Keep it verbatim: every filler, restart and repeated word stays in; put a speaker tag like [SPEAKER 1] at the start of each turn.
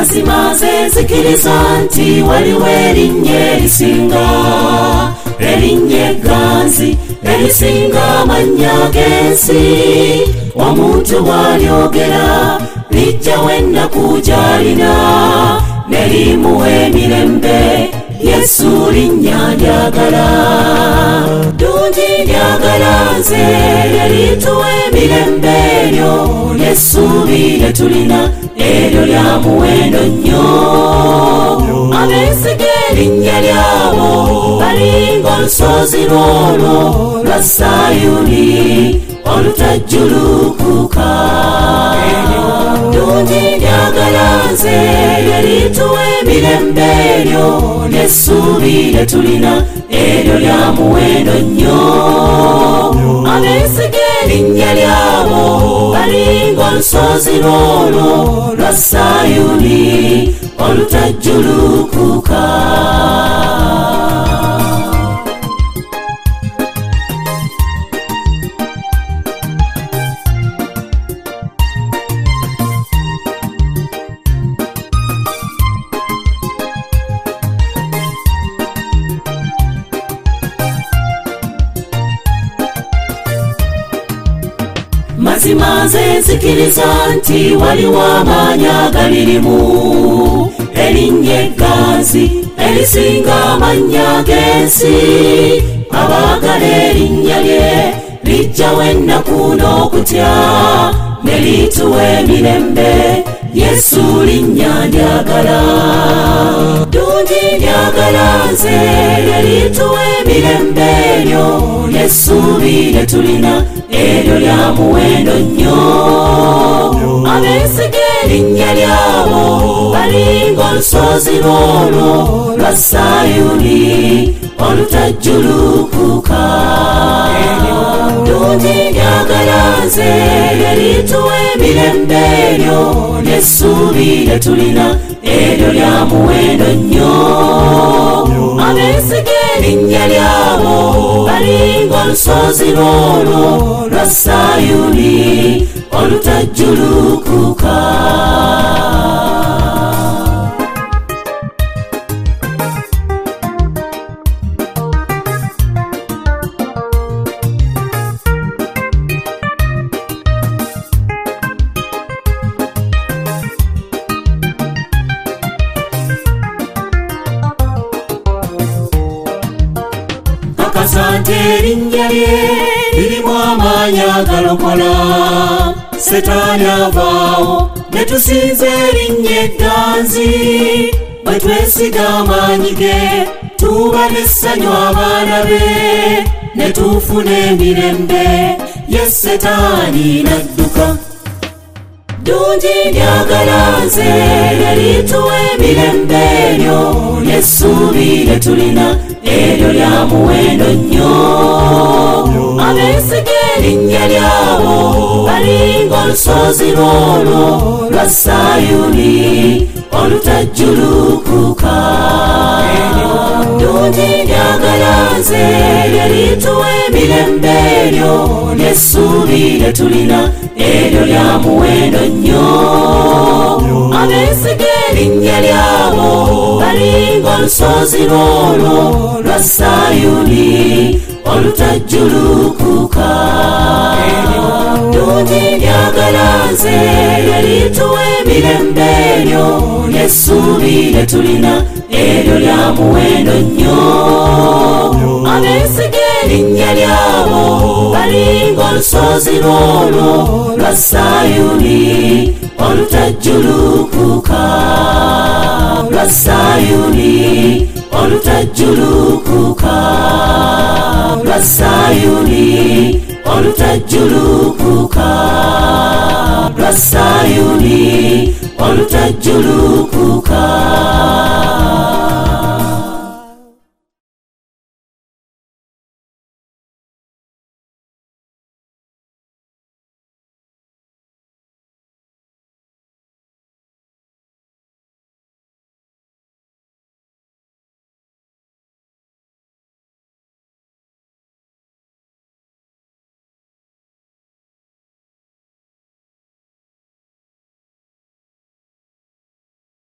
[SPEAKER 1] mazima ze zikiriza nti waliwo erinnya erisinga erinnya egganzi erisinga amannya g'ensi omuntu bw'alyogera lijjawo ennaku gy'alina ne limuwa emirembe Yesu linnya lyagala ddungi lyagala nze lyalituwa emirembe eryo n'essuubi lye tulina eryo lya muwendo nnyo abeesiga erinnya lyabo balinga olusozi lwolwo lwa Sayuni olutajjulukuka ddungi lyagala nze lyalituwa emirembe eryo n'essuubi lye tulina eryo lya muwendo nnyo abeesiga erinnya lyabo balinga olusozi lwolwo lwa Sayuni olutajjulukuka mazima ze zikiriza nti waliwo amaanyi agalirimu erinnya egganzi erisinga amannya g'ensi abaagala erinnya lye lijjawo ennaku n'okutya ne lituwa emirembe Yesu linnya lyagala ddungi lyagala nze lyalituwa emirembe eryo n'essuubi lye tulina eryo lya muwendo nnyo abeesiga erinnya lyabo balinga olusozi lwolwo lwa Sayuni olutajjulukuka ddungi lyagala nze lyalituwa emirembe eryo n'essuubi lye tulina eryo lya muwendo nnyo abeesiga erinnya lyabo balinga olusozi lwolwo lwa Sayuni olutajjulukuka kakasante erinnya lye lirimu amaanyi agalokola Setaani avaawo ne tusinza erinnya egganzi bwe twesiga amaanyi ge tuba n'essanyu abaana be ne tufuna emirembe ye Setaani n'adduka ddungi lyagala nze lyalituwa emirembe eryo n'essuubi lye tulina eryo lya muwendo nnyo abeesiga erinnya lyabo balinga olusozi lwolwo lwa Sayuni olutajjulukuka ddungi lyagala nze lyalituwa emirembe eryo n'essuubi lye tulina eryo lya muwendo nnyo abeesiga erinnya lyabo balinga olusozi lwolwo lwa Sayuni olutajjulukuka ddungi lyagala nze lyalituwa emirembe eryo n'essuubi lye tulina eryo lya muwendo nnyo abeesiga erinnya lyabo balinga olusozi lwolwo lwa Sayuni olutajjulukuka lwa Sayuni olutajjulukuka lwa Sayuni olutajjulukuka lwa Sayuni olutajjulukuka